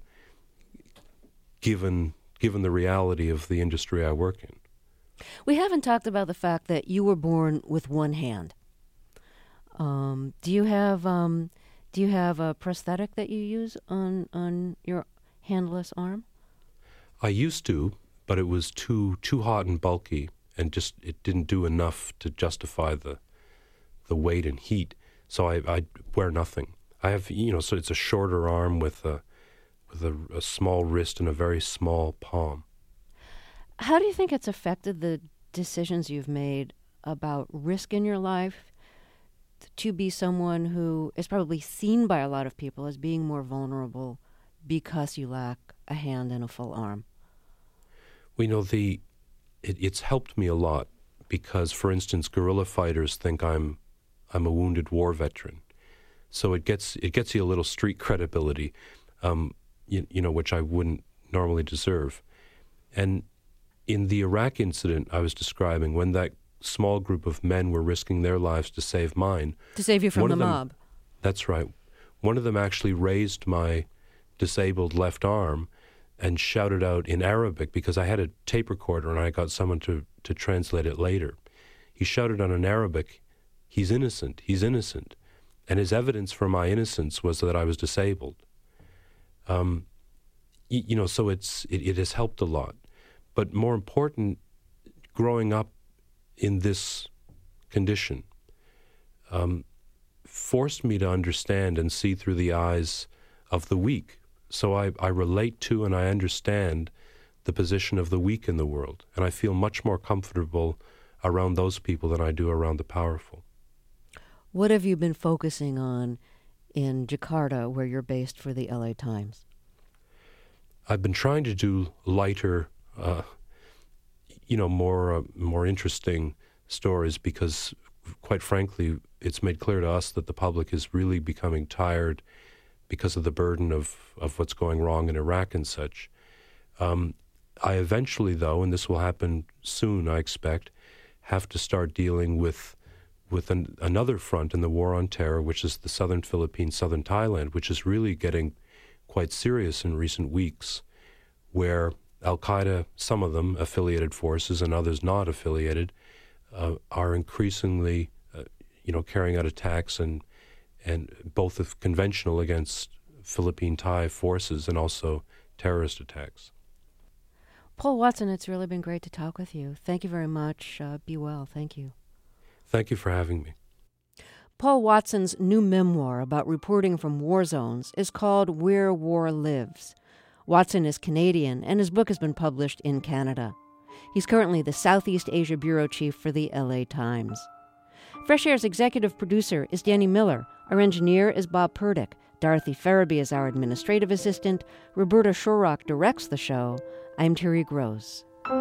[SPEAKER 2] given given the reality of the industry I work in.
[SPEAKER 1] We haven't talked about the fact that you were born with one hand. Um, do you have um, do you have a prosthetic that you use on on your handless arm?
[SPEAKER 2] I used to, but it was too too hot and bulky, and just it didn't do enough to justify the the weight and heat. So I I wear nothing. I have, you know, so it's a shorter arm with a with a, a small wrist and a very small palm.
[SPEAKER 1] How do you think it's affected the decisions you've made about risk in your life to be someone who is probably seen by a lot of people as being more vulnerable because you lack a hand and a full arm?
[SPEAKER 2] We know the it, it's helped me a lot because, for instance, guerrilla fighters think I'm I'm a wounded war veteran, so it gets it gets you a little street credibility, um, you, you know, which I wouldn't normally deserve. And in the Iraq incident I was describing, when that small group of men were risking their lives to save mine.
[SPEAKER 1] To save you from the
[SPEAKER 2] them,
[SPEAKER 1] mob.
[SPEAKER 2] That's right. One of them actually raised my disabled left arm and shouted out in Arabic, because I had a tape recorder and I got someone to, to translate it later. He shouted out in Arabic, "He's innocent, he's innocent." And his evidence for my innocence was that I was disabled. Um, you, you know, so it's it, it has helped a lot. But more important, growing up in this condition, um, forced me to understand and see through the eyes of the weak. So I, I relate to and I understand the position of the weak in the world, and I feel much more comfortable around those people than I do around the powerful.
[SPEAKER 1] What have you been focusing on in Jakarta, where you're based for the L A Times?
[SPEAKER 2] I've been trying to do lighter, uh, you know, more uh, more interesting stories because, quite frankly, it's made clear to us that the public is really becoming tired because of the burden of, of what's going wrong in Iraq and such. Um, I eventually, though, and this will happen soon, I expect, have to start dealing with with an, another front in the war on terror, which is the southern Philippines, southern Thailand, which is really getting quite serious in recent weeks, where Al-Qaeda, some of them affiliated forces and others not affiliated, uh, are increasingly, uh, you know, carrying out attacks and and both of conventional against Philippine Thai forces and also terrorist attacks.
[SPEAKER 1] Paul Watson, it's really been great to talk with you. Thank you very much. Uh, be well. Thank you.
[SPEAKER 2] Thank you for having me.
[SPEAKER 1] Paul Watson's new memoir about reporting from war zones is called Where War Lives. Watson is Canadian, and his book has been published in Canada. He's currently the Southeast Asia bureau chief for the L A Times. Fresh Air's executive producer is Danny Miller. Our engineer is Bob Purdick. Dorothy Farabee is our administrative assistant. Roberta Shorrock directs the show. I'm Terry Gross.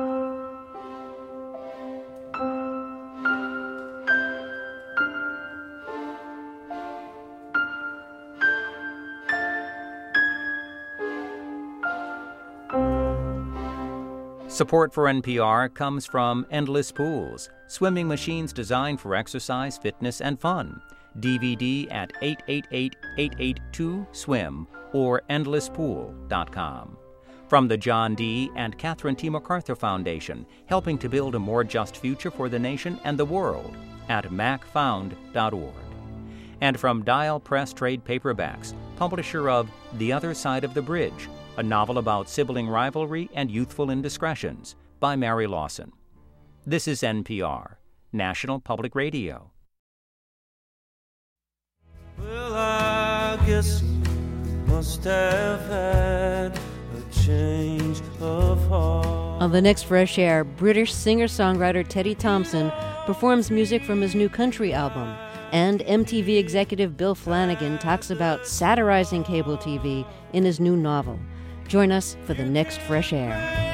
[SPEAKER 3] Support for N P R comes from Endless Pools, swimming machines designed for exercise, fitness, and fun. D V D at eight eight eight, eight eight two, swim or endless pool dot com. From the John D. and Catherine T. MacArthur Foundation, helping to build a more just future for the nation and the world at mac found dot org. And from Dial Press Trade Paperbacks, publisher of The Other Side of the Bridge, a novel about sibling rivalry and youthful indiscretions, by Mary Lawson. This is N P R, National Public Radio.
[SPEAKER 4] Well, I guess you must have had a change of heart.
[SPEAKER 1] On the next Fresh Air, British singer-songwriter Teddy Thompson performs music from his new country album, and M T V executive Bill Flanagan talks about satirizing cable T V in his new novel. Join us for the next Fresh Air.